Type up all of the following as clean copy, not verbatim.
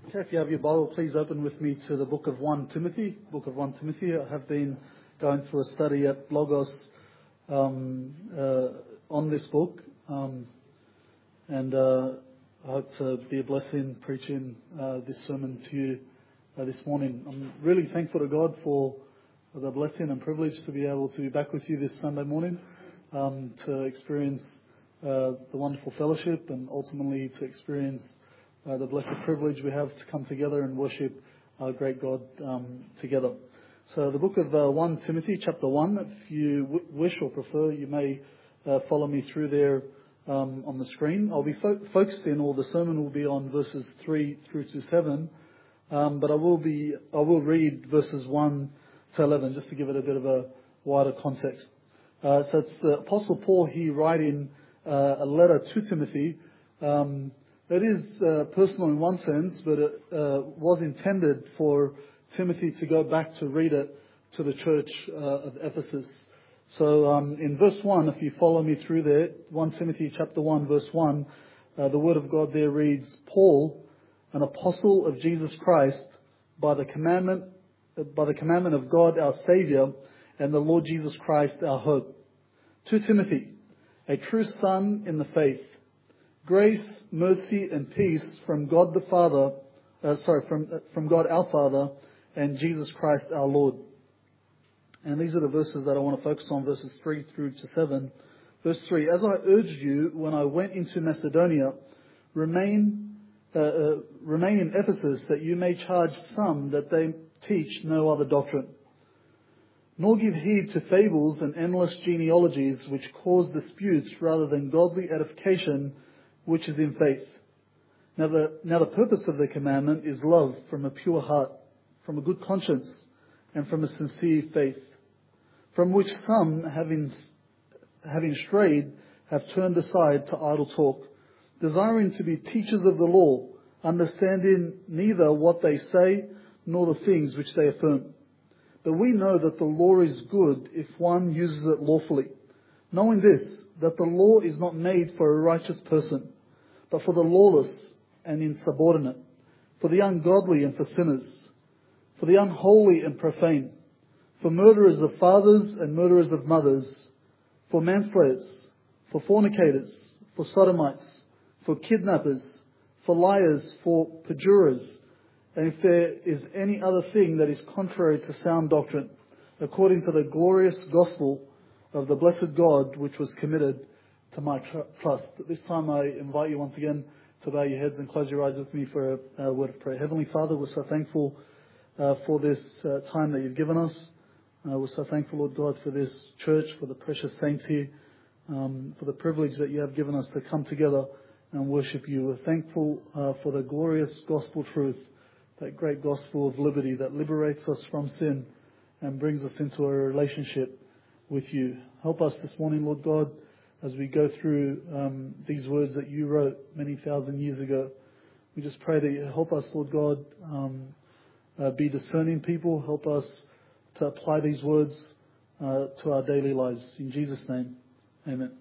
Okay, if you have your Bible, please open with me to the book of 1 Timothy. Book of 1 Timothy. I have been going through a study at Logos on this book, and I hope to be a blessing preaching this sermon to you this morning. I'm really thankful to God for the blessing and privilege to be able to be back with you this Sunday morning, to experience the wonderful fellowship and ultimately to experience the blessed privilege we have to come together and worship our great God together. So the book of 1 Timothy, chapter 1, if you wish or prefer, you may follow me through there on the screen. I'll be focusing, or the sermon will be on verses 3 through to 7, but I will read verses 1 to 11 just to give it a bit of a wider context. So it's the Apostle Paul here writing a letter to Timothy. It is personal in one sense, but it was intended for Timothy to go back to read it to the church of Ephesus. So in verse 1, if you follow me through there, 1 Timothy chapter 1, verse 1, the word of God there reads, Paul, an apostle of Jesus Christ, by the commandment of God our Saviour, and the Lord Jesus Christ our hope. To Timothy, a true son in the faith, grace, mercy, and peace from God the Father, from God our Father, and Jesus Christ our Lord. And these are the verses that I want to focus on, verses 3 through to 7. Verse 3, as I urged you when I went into Macedonia, remain in Ephesus, that you may charge some that they teach no other doctrine. Nor give heed to fables and endless genealogies which cause disputes rather than godly edification, which is in faith. Now the purpose of the commandment is love from a pure heart, from a good conscience, and from a sincere faith, from which some, having strayed, have turned aside to idle talk, desiring to be teachers of the law, understanding neither what they say nor the things which they affirm. But we know that the law is good if one uses it lawfully, knowing this, that the law is not made for a righteous person, but for the lawless and insubordinate, for the ungodly and for sinners, for the unholy and profane, for murderers of fathers and murderers of mothers, for manslayers, for fornicators, for sodomites, for kidnappers, for liars, for perjurers, and if there is any other thing that is contrary to sound doctrine, according to the glorious gospel of the blessed God, which was committed to my trust. At this time, I invite you once again to bow your heads and close your eyes with me for a word of prayer. Heavenly Father, we're so thankful for this time that you've given us. We're so thankful, Lord God, for this church, for the precious saints here, for the privilege that you have given us to come together and worship you. We're thankful for the glorious gospel truth, that great gospel of liberty that liberates us from sin and brings us into a relationship with you. Help us this morning, Lord God, as we go through these words that you wrote many thousand years ago. We just pray that you help us, Lord God, be discerning people. Help us to apply these words to our daily lives. In Jesus' name, amen.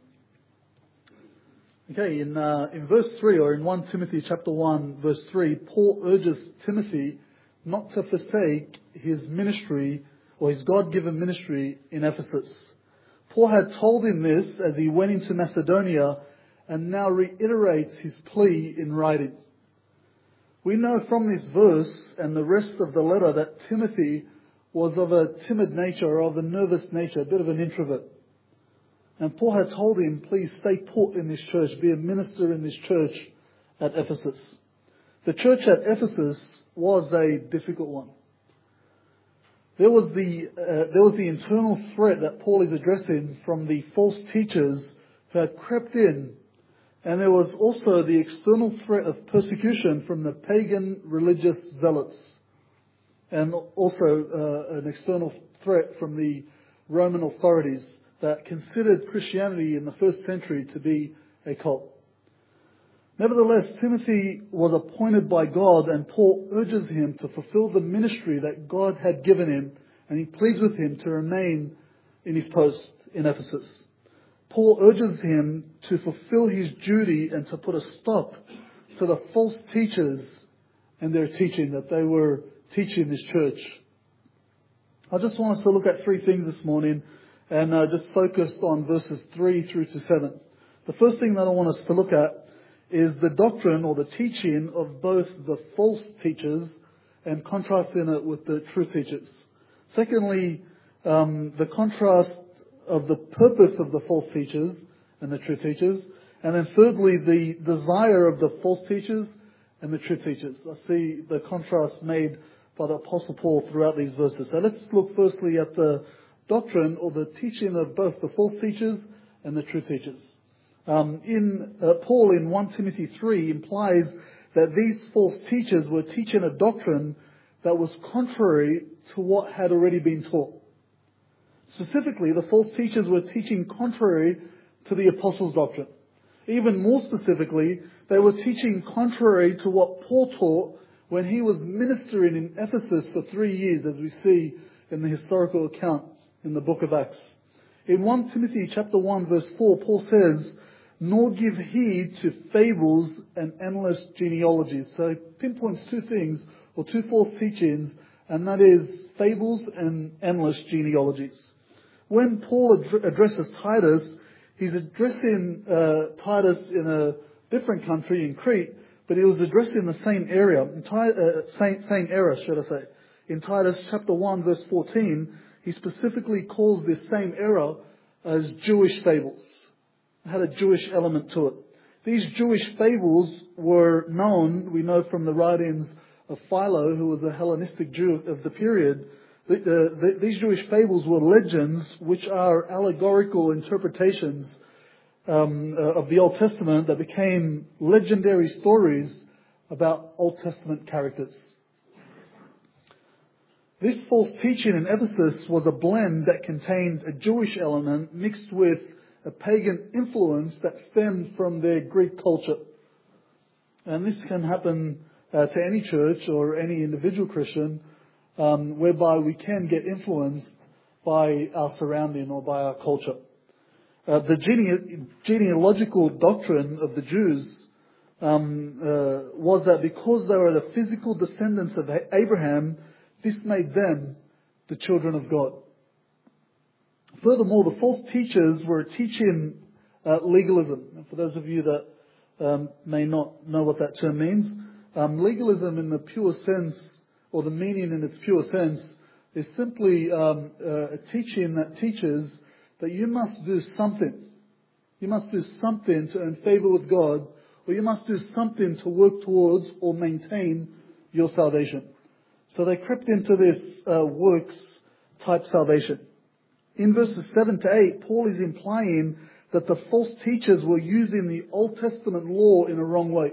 Okay, in verse 3, or in 1 Timothy chapter 1, verse 3, Paul urges Timothy not to forsake his ministry, or his God-given ministry in Ephesus. Paul had told him this as he went into Macedonia, and now reiterates his plea in writing. We know from this verse and the rest of the letter that Timothy was of a timid nature, or of a nervous nature, a bit of an introvert. And Paul had told him, please stay put in this church, be a minister in this church at Ephesus. The church at Ephesus was a difficult one. There was the internal threat that Paul is addressing from the false teachers who had crept in. And there was also the external threat of persecution from the pagan religious zealots. And also an external threat from the Roman authorities that considered Christianity in the first century to be a cult. Nevertheless, Timothy was appointed by God, and Paul urges him to fulfill the ministry that God had given him, and he pleads with him to remain in his post in Ephesus. Paul urges him to fulfill his duty and to put a stop to the false teachers and their teaching that they were teaching this church. I just want us to look at three things this morning and just focus on verses 3 through to 7. The first thing that I want us to look at is the doctrine or the teaching of both the false teachers and contrasting it with the true teachers. Secondly, the contrast of the purpose of the false teachers and the true teachers. And then thirdly, the desire of the false teachers and the true teachers. I see the contrast made by the Apostle Paul throughout these verses. So let's look firstly at the doctrine or the teaching of both the false teachers and the true teachers. Paul in 1 Timothy 3 implies that these false teachers were teaching a doctrine that was contrary to what had already been taught. Specifically, the false teachers were teaching contrary to the apostles' doctrine. Even more specifically, they were teaching contrary to what Paul taught when he was ministering in Ephesus for 3 years, as we see in the historical account in the book of Acts. In 1 Timothy chapter 1 verse 4, Paul says, "Nor give heed to fables and endless genealogies." So it pinpoints two things, or two false teachings, and that is fables and endless genealogies. When Paul addresses Titus, he's addressing Titus in a different country, in Crete, but he was addressing the same area, same era, should I say. In Titus chapter 1 verse 14, he specifically calls this same era as Jewish fables. It had a Jewish element to it. These Jewish fables were known, we know from the writings of Philo, who was a Hellenistic Jew of the period. These Jewish fables were legends which are allegorical interpretations of the Old Testament that became legendary stories about Old Testament characters. This false teaching in Ephesus was a blend that contained a Jewish element mixed with a pagan influence that stemmed from their Greek culture. And this can happen to any church or any individual Christian, whereby we can get influenced by our surrounding or by our culture. The genealogical doctrine of the Jews was that because they were the physical descendants of Abraham, this made them the children of God. Furthermore, the false teachers were teaching legalism. And for those of you that may not know what that term means, legalism in the pure sense, or the meaning in its pure sense, is simply a teaching that teaches that you must do something. You must do something to earn favor with God, or you must do something to work towards or maintain your salvation. So they crept into this works type salvation. In verses 7 to 8, Paul is implying that the false teachers were using the Old Testament law in a wrong way.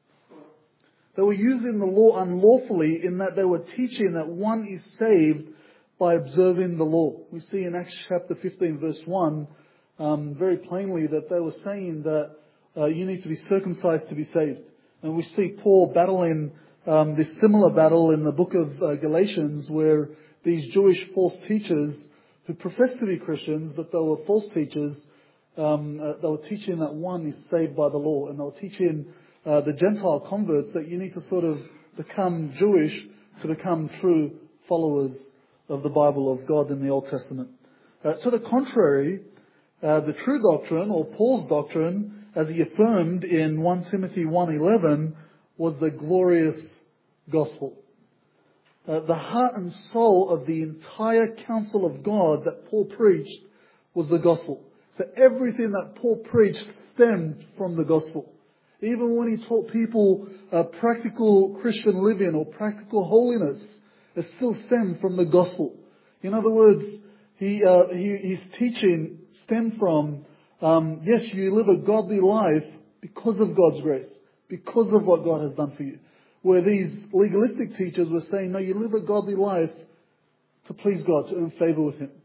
They were using the law unlawfully in that they were teaching that one is saved by observing the law. We see in Acts chapter 15 verse 1 very plainly that they were saying that you need to be circumcised to be saved. And we see Paul battling this similar battle in the book of Galatians, where these Jewish false teachers who professed to be Christians, but they were false teachers, they were teaching that one is saved by the law. And they were teaching the Gentile converts that you need to sort of become Jewish to become true followers of the Bible of God in the Old Testament. To the contrary, the true doctrine, or Paul's doctrine, as he affirmed in 1 Timothy 1:11, was the glorious gospel. The heart and soul of the entire counsel of God that Paul preached was the gospel. So everything that Paul preached stemmed from the gospel. Even when he taught people practical Christian living or practical holiness, it still stemmed from the gospel. In other words, his teaching stemmed from, yes, you live a godly life because of God's grace, because of what God has done for you. Where these legalistic teachers were saying, no, you live a godly life to please God, to earn favor with Him.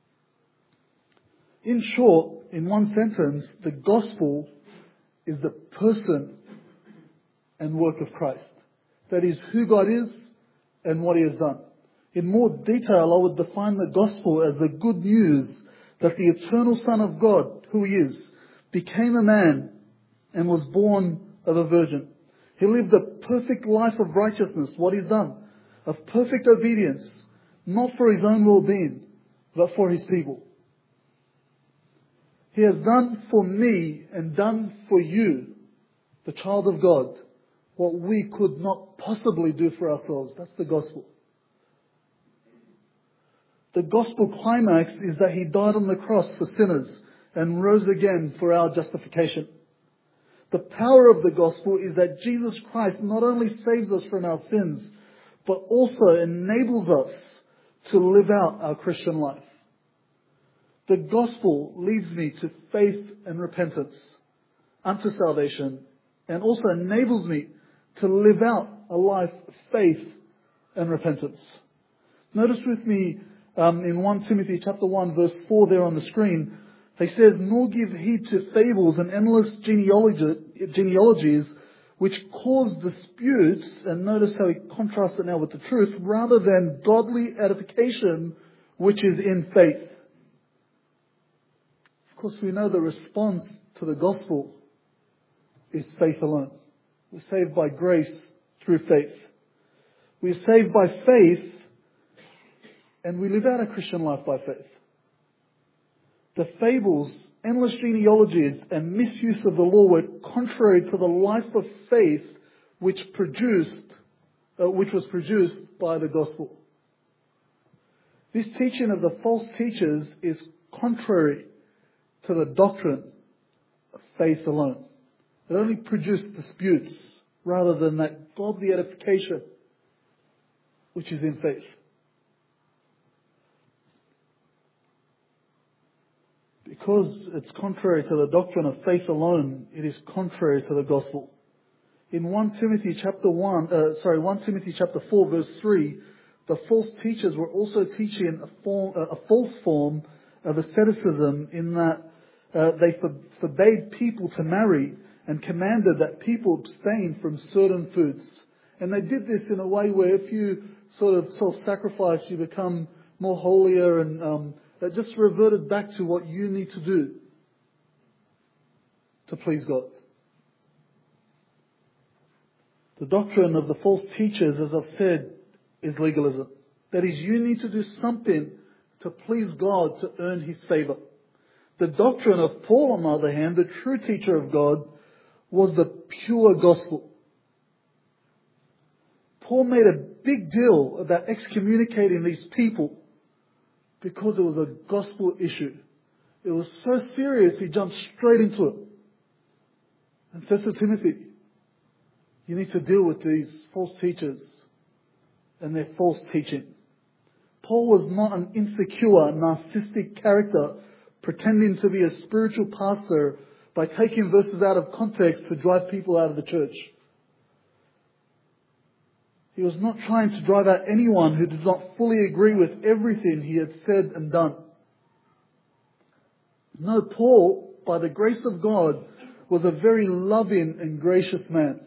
In short, in one sentence, the gospel is the person and work of Christ. That is who God is and what He has done. In more detail, I would define the gospel as the good news that the eternal Son of God, who He is, became a man and was born of a virgin. He lived a perfect life of righteousness, what He's done, of perfect obedience, not for His own well-being, but for His people. He has done for me and done for you, the child of God, what we could not possibly do for ourselves. That's the gospel. The gospel climax is that He died on the cross for sinners and rose again for our justification. The power of the gospel is that Jesus Christ not only saves us from our sins, but also enables us to live out our Christian life. The gospel leads me to faith and repentance unto salvation, and also enables me to live out a life of faith and repentance. Notice with me in 1 Timothy chapter 1 verse 4 there on the screen, he says, "Nor give heed to fables and endless genealogies which cause disputes," and notice how he contrasts it now with the truth, "rather than godly edification which is in faith." Of course, we know the response to the gospel is faith alone. We're saved by grace through faith. We're saved by faith, and we live out a Christian life by faith. The fables, endless genealogies, and misuse of the law were contrary to the life of faith which was produced by the gospel. This teaching of the false teachers is contrary to the doctrine of faith alone. It only produced disputes rather than that godly edification which is in faith. Because it's contrary to the doctrine of faith alone, it is contrary to the gospel. In 1 Timothy chapter 4 verse 3, the false teachers were also teaching a false form of asceticism in that they forbade people to marry and commanded that people abstain from certain foods. And they did this in a way where if you sort of self-sacrifice, you become more holier, and that just reverted back to what you need to do to please God. The doctrine of the false teachers, as I've said, is legalism. That is, you need to do something to please God to earn His favour. The doctrine of Paul, on the other hand, the true teacher of God, was the pure gospel. Paul made a big deal about excommunicating these people because it was a gospel issue. It was so serious, he jumped straight into it. And says to Timothy, you need to deal with these false teachers and their false teaching. Paul was not an insecure, narcissistic character pretending to be a spiritual pastor by taking verses out of context to drive people out of the church. He was not trying to drive out anyone who did not fully agree with everything he had said and done. No, Paul, by the grace of God, was a very loving and gracious man.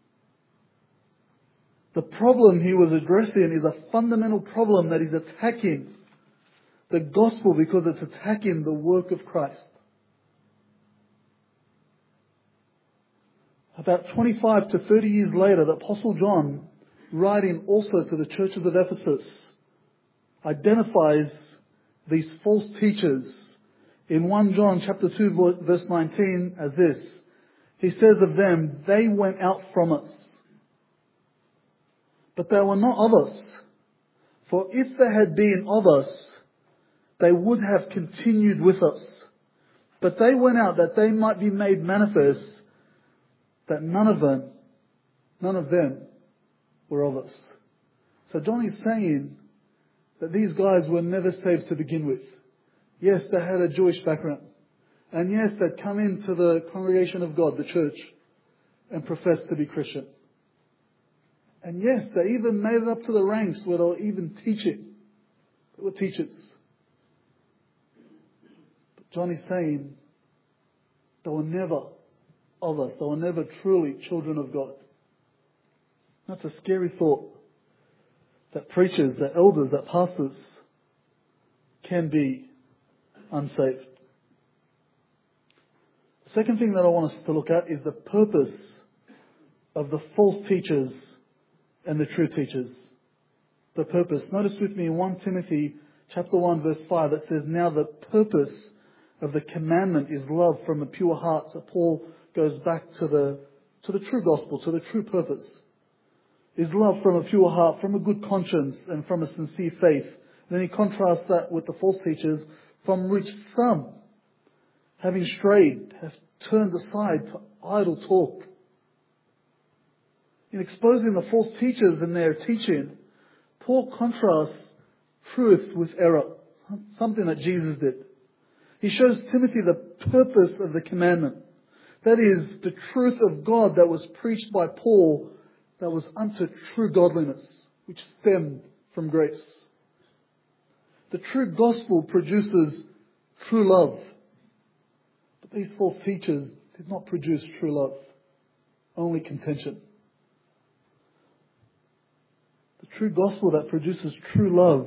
The problem he was addressing is a fundamental problem that is attacking the gospel because it's attacking the work of Christ. About 25 to 30 years later, the Apostle John, writing also to the churches of Ephesus, identifies these false teachers in 1 John chapter 2 verse 19 as this. He says of them, they went out from us, but they were not of us. For if they had been of us, they would have continued with us. But they went out that they might be made manifest that none of them were of us. So John is saying that these guys were never saved to begin with. Yes, they had a Jewish background. And yes, they'd come into the congregation of God, the church, and professed to be Christian. And yes, they even made it up to the ranks where they were even teaching. They were teachers. But John is saying they were never of us. They were never truly children of God. That's a scary thought. That preachers, that elders, that pastors can be unsaved. The second thing that I want us to look at is the purpose of the false teachers and the true teachers. The purpose. Notice with me in 1 Timothy chapter 1 verse 5, it says, "Now the purpose of the commandment is love from a pure heart." So Paul goes back to the true gospel, to the true purpose. Is love from a pure heart, from a good conscience, and from a sincere faith. Then he contrasts that with the false teachers, from which some, having strayed, have turned aside to idle talk. In exposing the false teachers and their teaching, Paul contrasts truth with error, something that Jesus did. He shows Timothy the purpose of the commandment. That is, the truth of God that was preached by Paul, that was unto true godliness, which stemmed from grace. The true gospel produces true love. But these false teachers did not produce true love, only contention. The true gospel that produces true love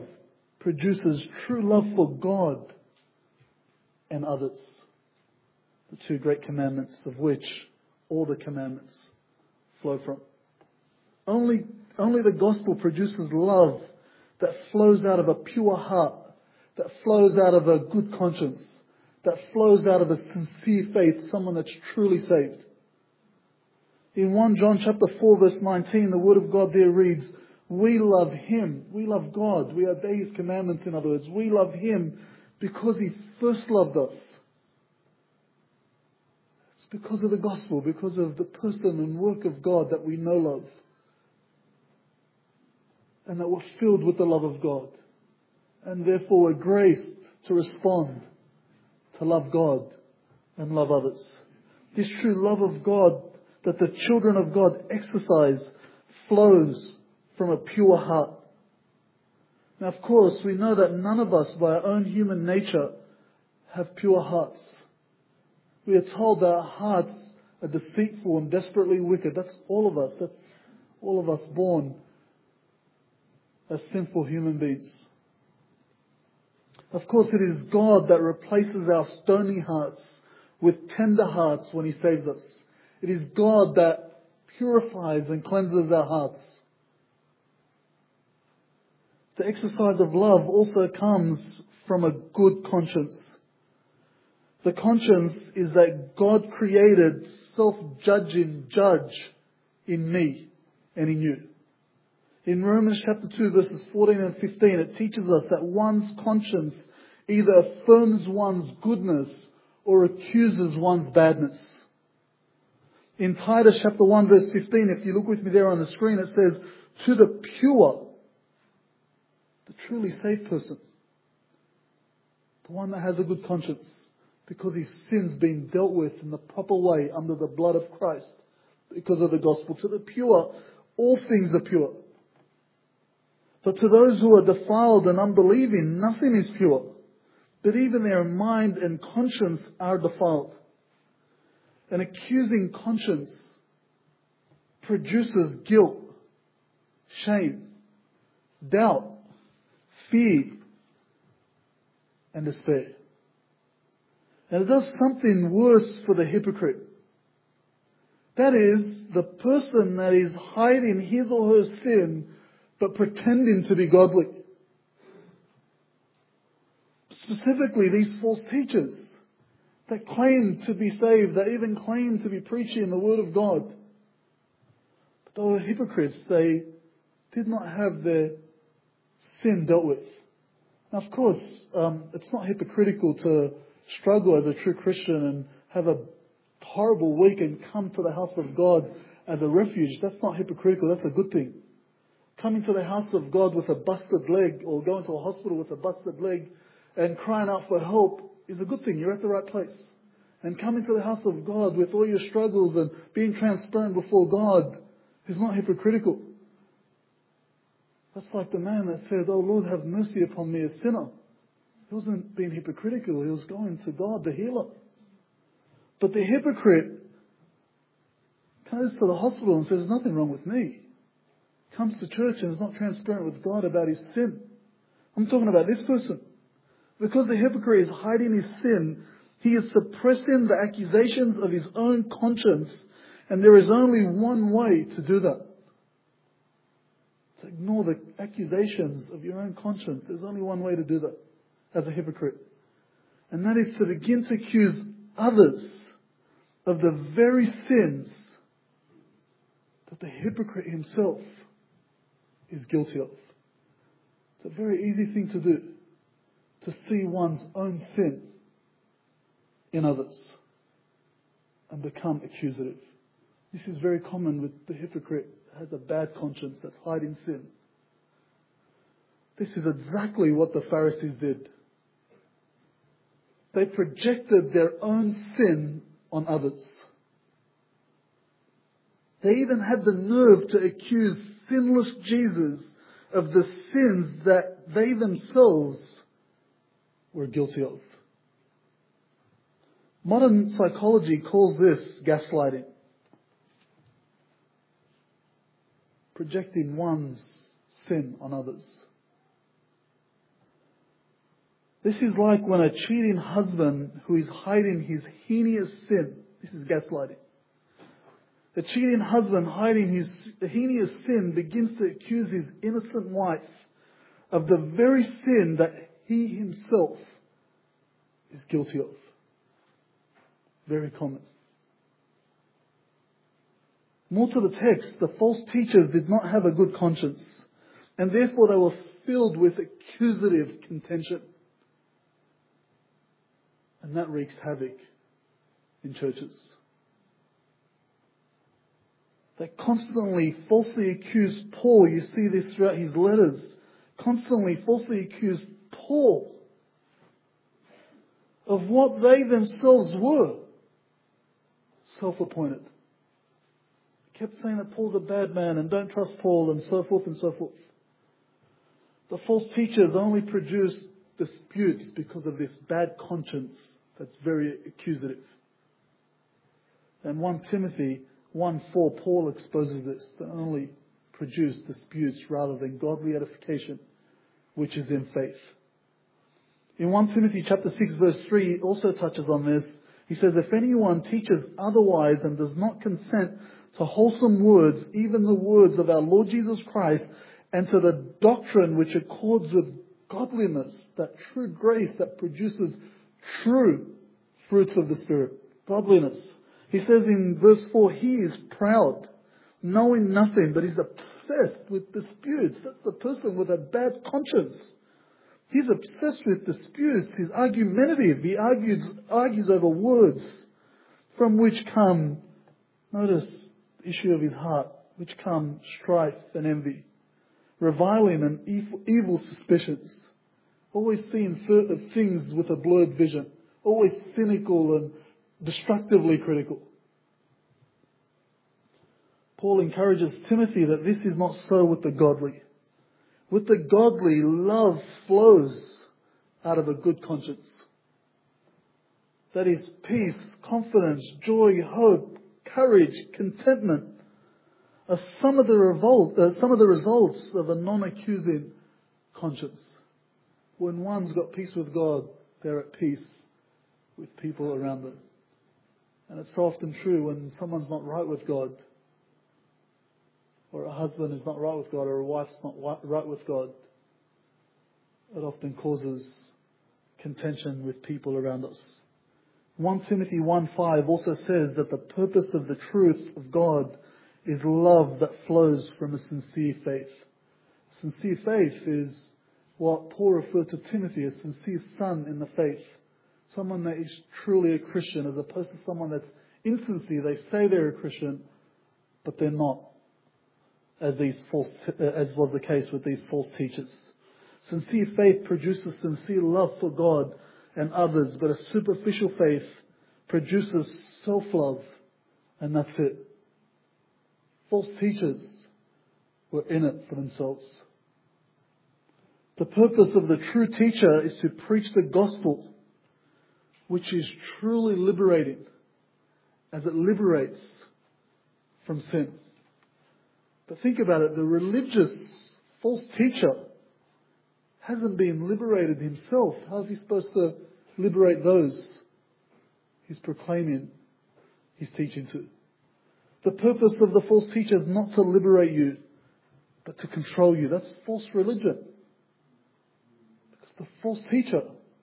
for God and others. The two great commandments of which all the commandments flow from. Only the gospel produces love that flows out of a pure heart, that flows out of a good conscience, that flows out of a sincere faith, someone that's truly saved. In 1 John chapter 4 verse 19, the word of God there reads, "We love Him." We love God. We obey His commandments, in other words. We love Him because He first loved us. It's because of the gospel, because of the person and work of God that we know love. And that we're filled with the love of God. And therefore we're graced to respond, to love God and love others. This true love of God that the children of God exercise flows from a pure heart. Now, of course, we know that none of us, by our own human nature, have pure hearts. We are told that our hearts are deceitful and desperately wicked. That's all of us. That's all of us born as sinful human beings. Of course, it is God that replaces our stony hearts with tender hearts when He saves us. It is God that purifies and cleanses our hearts. The exercise of love also comes from a good conscience. The conscience is that God created self-judging judge in me and in you. In Romans chapter 2 verses 14 and 15, it teaches us that one's conscience either affirms one's goodness or accuses one's badness. In Titus chapter 1 verse 15, if you look with me there on the screen, it says, "To the pure," the truly saved person, the one that has a good conscience, because his sin's been dealt with in the proper way under the blood of Christ, because of the gospel. To the pure, all things are pure. But to those who are defiled and unbelieving, nothing is pure. But even their mind and conscience are defiled. An accusing conscience produces guilt, shame, doubt, fear, and despair. And it does something worse for the hypocrite. That is, the person that is hiding his or her sin but pretending to be godly. Specifically, these false teachers that claim to be saved, that even claim to be preaching the Word of God. But they were hypocrites. They did not have their sin dealt with. Now, of course, it's not hypocritical to struggle as a true Christian and have a horrible week and come to the house of God as a refuge. That's not hypocritical. That's a good thing. Coming to the house of God with a busted leg, or going to a hospital with a busted leg and crying out for help, is a good thing. You're at the right place. And coming to the house of God with all your struggles and being transparent before God is not hypocritical. That's like the man that said, "Oh Lord, have mercy upon me, a sinner." He wasn't being hypocritical. He was going to God, the healer. But the hypocrite goes to the hospital and says, "There's nothing wrong with me." Comes to church and is not transparent with God about his sin. I'm talking about this person. Because the hypocrite is hiding his sin, he is suppressing the accusations of his own conscience And there is only one way to do that. To ignore the accusations of your own conscience. There's only one way to do that as a hypocrite. And that is to begin to accuse others of the very sins that the hypocrite himself is guilty of. It's a very easy thing to do, to see one's own sin in others and become accusative. This is very common with the hypocrite who has a bad conscience that's hiding sin. This is exactly what the Pharisees did. They projected their own sin on others. They even had the nerve to accuse sinless Jesus of the sins that they themselves were guilty of. Modern psychology calls this gaslighting. Projecting one's sin on others. This is like when a cheating husband who is hiding his heinous sin, this is gaslighting. The cheating husband hiding his heinous sin begins to accuse his innocent wife of the very sin that he himself is guilty of. Very common. More to the text, the false teachers did not have a good conscience, and therefore they were filled with accusative contention. And that wreaks havoc in churches. They constantly falsely accuse Paul. You see this throughout his letters. Constantly falsely accuse Paul of what they themselves were. Self-appointed. Kept saying that Paul's a bad man and don't trust Paul and so forth and so forth. The false teachers only produce disputes because of this bad conscience that's very accusative. And 1 Timothy 1:4, Paul exposes this, to only produce disputes rather than godly edification, which is in faith. In 1 Timothy chapter 6 verse 3, it also touches on this. He says, if anyone teaches otherwise and does not consent to wholesome words, even the words of our Lord Jesus Christ, and to the doctrine which accords with godliness, that true grace that produces true fruits of the Spirit, godliness. He says in verse 4, he is proud, knowing nothing, but he's obsessed with disputes. That's the person with a bad conscience. He's obsessed with disputes. He's argumentative. He argues over words from which come, notice, the issue of his heart, which come strife and envy, reviling and evil suspicions, always seeing things with a blurred vision, always cynical and destructively critical. Paul encourages Timothy that this is not so with the godly. With the godly, love flows out of a good conscience. That is peace, confidence, joy, hope, courage, contentment are some of the results of a non-accusing conscience. When one's got peace with God, they're at peace with people around them. And it's so often true when someone's not right with God, or a husband is not right with God, or a wife's not right with God, it often causes contention with people around us. 1 Timothy 1:5 also says that the purpose of the truth of God is love that flows from a sincere faith. Sincere faith is what Paul referred to Timothy as, sincere son in the faith. Someone that is truly a Christian, as opposed to someone that's insincere. They say they're a Christian, but they're not, as was the case with these false teachers. Sincere faith produces sincere love for God and others, but a superficial faith produces self-love, and that's it. False teachers were in it for themselves. The purpose of the true teacher is to preach the gospel, which is truly liberating, as it liberates from sin. But think about it, the religious false teacher hasn't been liberated himself. How is he supposed to liberate those he's proclaiming, he's teaching to? The purpose of the false teacher is not to liberate you, but to control you. That's false religion. Because the false teacher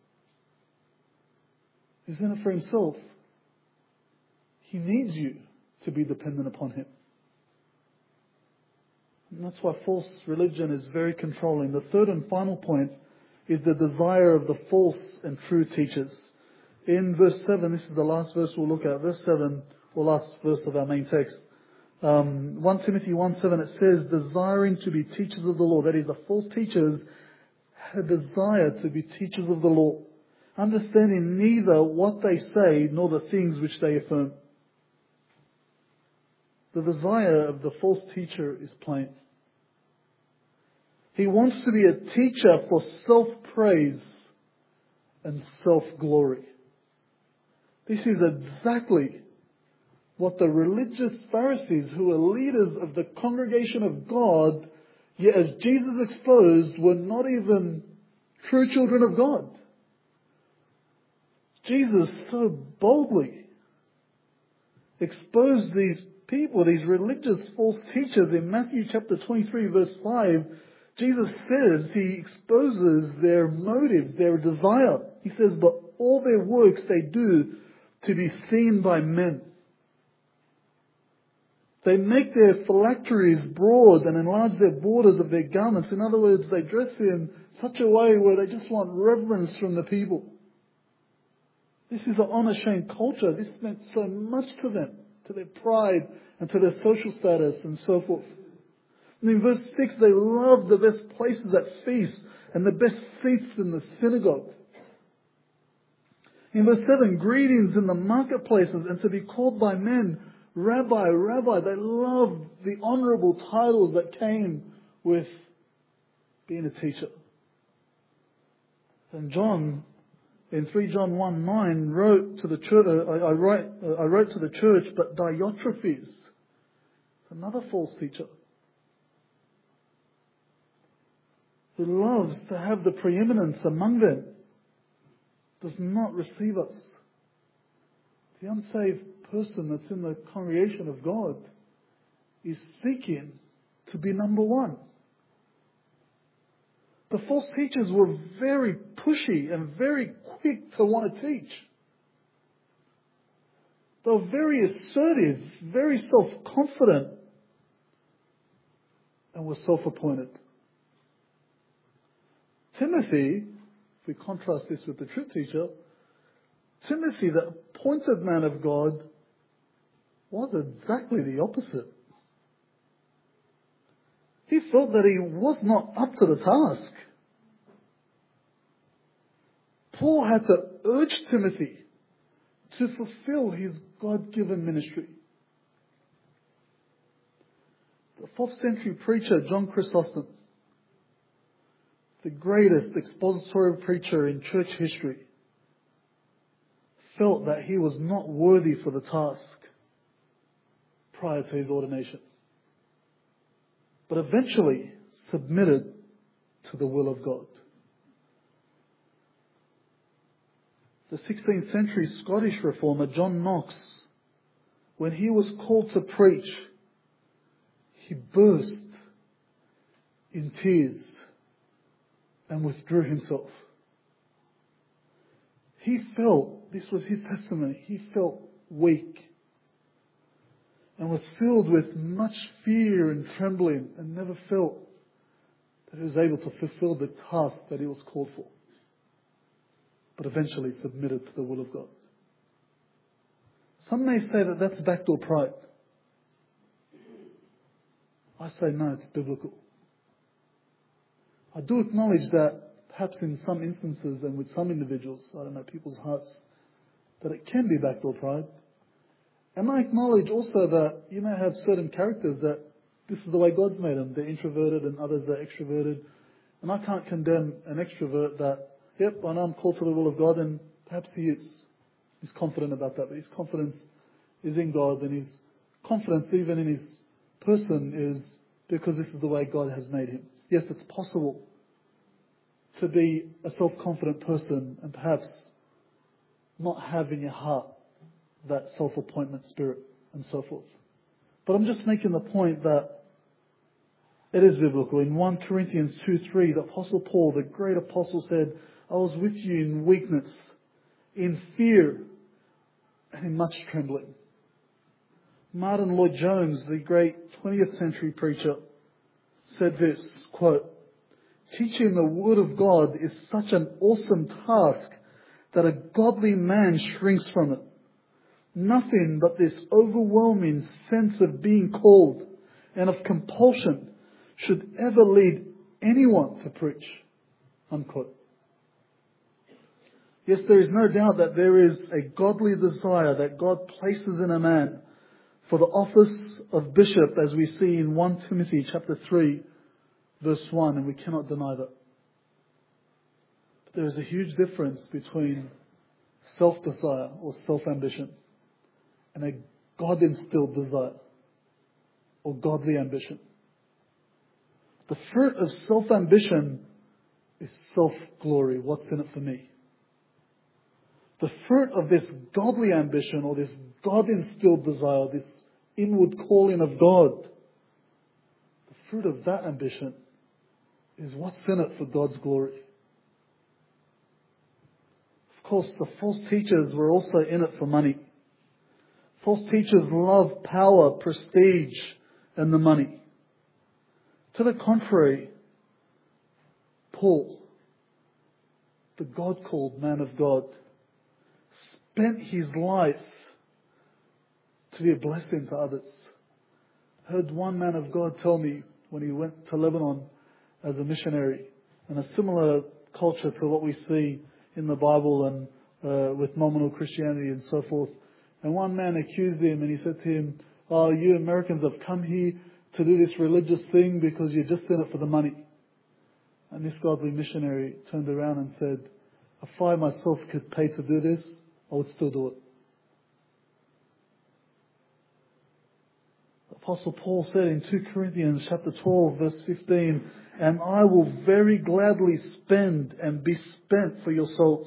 is in it for himself. He needs you to be dependent upon him. And that's why false religion is very controlling. The third and final point is the desire of the false and true teachers. In verse 7, this is the last verse we'll look at, verse 7, or last verse of our main text. 1 Timothy 1:7, it says, desiring to be teachers of the law. That is, the false teachers had a desire to be teachers of the law, understanding neither what they say nor the things which they affirm. The desire of the false teacher is plain. He wants to be a teacher for self-praise and self-glory. This is exactly what the religious Pharisees, who were leaders of the congregation of God, yet as Jesus exposed, were not even true children of God. Jesus so boldly exposed these people, these religious false teachers. In Matthew chapter 23 verse 5, Jesus says, he exposes their motives, their desire. He says, but all their works they do to be seen by men. They make their phylacteries broad and enlarge their borders of their garments. In other words, they dress in such a way where they just want reverence from the people. This is an unashamed culture. This meant so much to them, to their pride and to their social status and so forth. And in verse 6, they love the best places at feasts and the best seats in the synagogue. In verse 7, greetings in the marketplaces and to be called by men, Rabbi, Rabbi. They love the honorable titles that came with being a teacher. And John, in 3 John 1:9, wrote to the church, I wrote to the church, but Diotrephes, another false teacher, who loves to have the preeminence among them, does not receive us. The unsaved person that's in the congregation of God is seeking to be number one. The false teachers were very pushy and very quick to want to teach. They were very assertive, very self-confident, and were self-appointed. Timothy, if we contrast this with the true teacher, Timothy, the appointed man of God, was exactly the opposite. He felt that he was not up to the task. Paul had to urge Timothy to fulfill his God-given ministry. The 4th century preacher John Chrysostom, the greatest expository preacher in church history, felt that he was not worthy for the task prior to his ordination, but eventually submitted to the will of God. The 16th century Scottish reformer John Knox, when he was called to preach, he burst in tears and withdrew himself. He felt, this was his testimony, he felt weak and was filled with much fear and trembling and never felt that he was able to fulfill the task that he was called for, but eventually submitted to the will of God. Some may say that that's backdoor pride. I say no, it's biblical. I do acknowledge that perhaps in some instances and with some individuals, I don't know, people's hearts, that it can be backdoor pride. And I acknowledge also that you may have certain characters that this is the way God's made them. They're introverted and others are extroverted. And I can't condemn an extrovert that, yep, I know I'm called to the will of God, and perhaps he is. He's confident about that, but his confidence is in God, and his confidence even in his person is because this is the way God has made him. Yes, it's possible to be a self-confident person and perhaps not have in your heart that self-appointment spirit and so forth. But I'm just making the point that it is biblical. In 1 Corinthians 2:3, the Apostle Paul, the great apostle, said, I was with you in weakness, in fear, and in much trembling. Martin Lloyd-Jones, the great 20th century preacher, said this, quote, teaching the Word of God is such an awesome task that a godly man shrinks from it. Nothing but this overwhelming sense of being called and of compulsion should ever lead anyone to preach. Unquote. Yes, there is no doubt that there is a godly desire that God places in a man for the office of bishop, as we see in 1 Timothy chapter 3, verse 1, and we cannot deny that. But there is a huge difference between self-desire or self-ambition and a God-instilled desire or godly ambition. The fruit of self-ambition is self-glory. What's in it for me? The fruit of this godly ambition or this God-instilled desire, this inward calling of God, the fruit of that ambition is what's in it for God's glory. Of course, the false teachers were also in it for money. False teachers love power, prestige, and the money. To the contrary, Paul, the God-called man of God, spent his life to be a blessing to others. I heard one man of God tell me when he went to Lebanon as a missionary, in a similar culture to what we see in the Bible and with nominal Christianity and so forth. And one man accused him and he said to him, oh, you Americans have come here to do this religious thing because you're just in it for the money. And this godly missionary turned around and said, if I myself could pay to do this, I would still do it. Apostle Paul said in 2 Corinthians chapter 12 verse 15, and I will very gladly spend and be spent for your souls.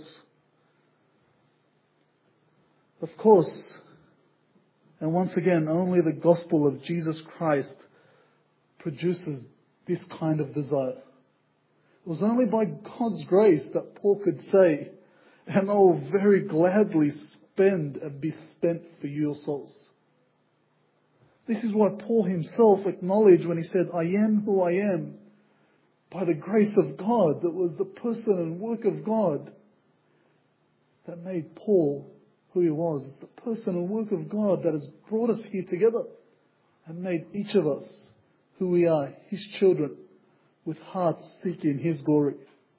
Of course, and once again, only the gospel of Jesus Christ produces this kind of desire. It was only by God's grace that Paul could say, and I will very gladly spend and be spent for your souls. This is what Paul himself acknowledged when he said, I am who I am by the grace of God. That was the person and work of God that made Paul who he was. The person and work of God that has brought us here together and made each of us who we are, His children, with hearts seeking His glory.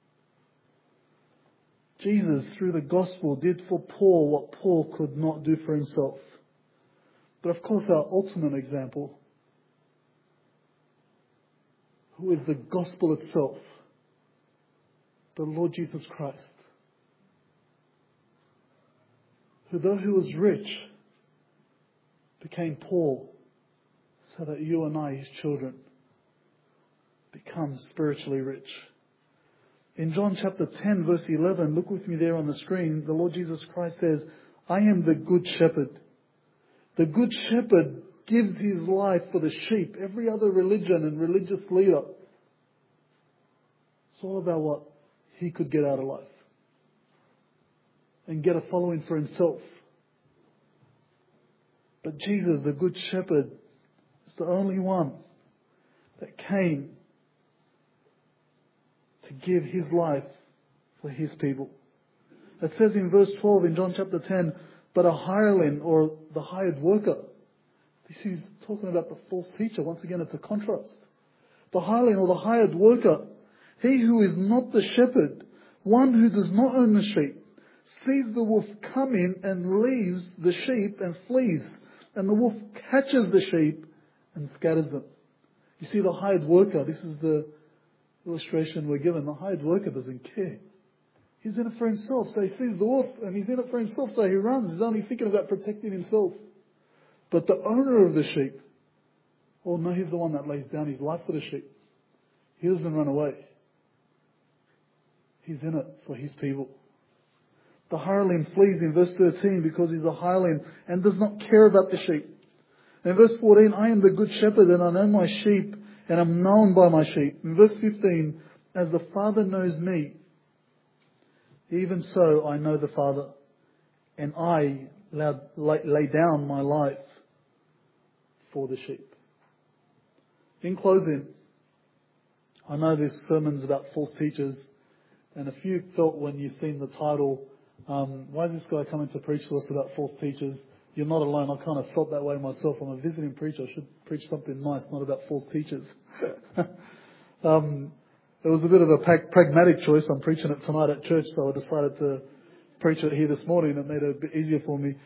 Jesus, through the gospel, did for Paul what Paul could not do for himself. But of course, our ultimate example, who is the gospel itself, the Lord Jesus Christ, who though he was rich, became poor, so that you and I, his children, become spiritually rich. In John chapter 10 verse 11, look with me there on the screen, the Lord Jesus Christ says, I am the good shepherd. The good shepherd gives his life for the sheep. Every other religion and religious leader, it's all about what he could get out of life and get a following for himself. But Jesus, the good shepherd, is the only one that came to give his life for his people. It says in verse 12 in John chapter 10, but a hireling or the hired worker. This is talking about the false teacher. Once again, it's a contrast. The hireling or the hired worker, he who is not the shepherd, one who does not own the sheep, sees the wolf coming and leaves the sheep and flees. And the wolf catches the sheep and scatters them. You see, the hired worker, this is the illustration we're given. The hired worker doesn't care. He's in it for himself. So he sees the wolf and he's in it for himself. So he runs. He's only thinking about protecting himself. But the owner of the sheep, oh no, he's the one that lays down his life for the sheep. He doesn't run away. He's in it for his people. The hireling flees in verse 13 because he's a hireling and does not care about the sheep. In verse 14, I am the good shepherd and I know my sheep and am known by my sheep. In verse 15, as the Father knows me, even so I know the Father, and I lay down my life for the sheep. In closing, I know this sermon's about false teachers, and if you felt when you've seen the title, why is this guy coming to preach to us about false teachers? You're not alone. I kind of felt that way myself. I'm a visiting preacher. I should preach something nice, not about false teachers. It was a bit of a pragmatic choice. I'm preaching it tonight at church, so I decided to preach it here this morning. It made it a bit easier for me.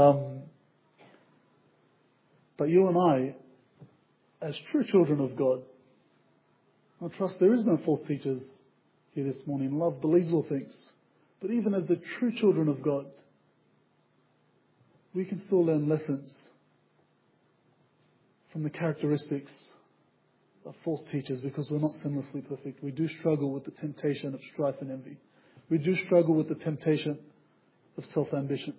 But you and I, as true children of God, I trust there is no false teachers here this morning. Love believes all things. But even as the true children of God, we can still learn lessons from the characteristics of false teachers, because we're not sinlessly perfect. We do struggle with the temptation of strife and envy. We do struggle with the temptation of self-ambition.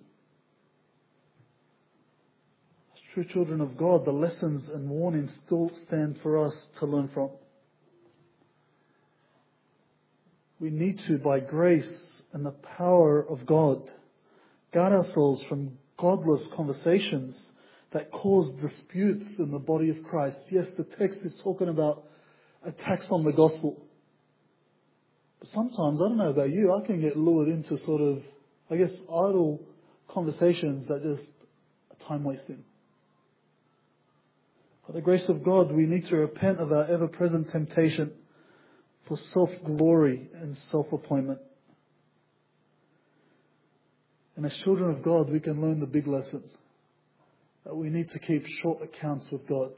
As true children of God, the lessons and warnings still stand for us to learn from. We need to, by grace and the power of God, guard ourselves from godless conversations that cause disputes in the body of Christ. Yes, the text is talking about attacks on the gospel. But sometimes, I don't know about you, I can get lured into sort of, idle conversations that just are time wasting. By the grace of God, we need to repent of our ever-present temptation for self-glory and self-appointment. And as children of God, we can learn the big lesson that we need to keep short accounts with God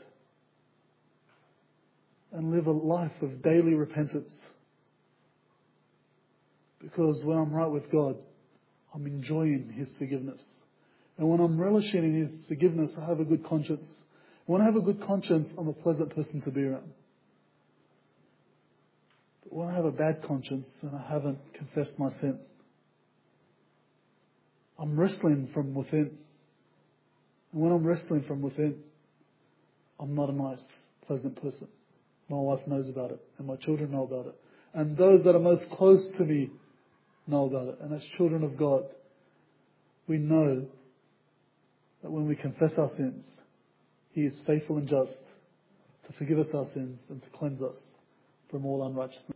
and live a life of daily repentance. Because when I'm right with God, I'm enjoying His forgiveness. And when I'm relishing in His forgiveness, I have a good conscience. When I have a good conscience, I'm a pleasant person to be around. But when I have a bad conscience and I haven't confessed my sin, I'm wrestling from within. And when I'm wrestling from within, I'm not a nice, pleasant person. My wife knows about it, and my children know about it. And those that are most close to me know about it. And as children of God, we know that when we confess our sins, He is faithful and just to forgive us our sins and to cleanse us from all unrighteousness.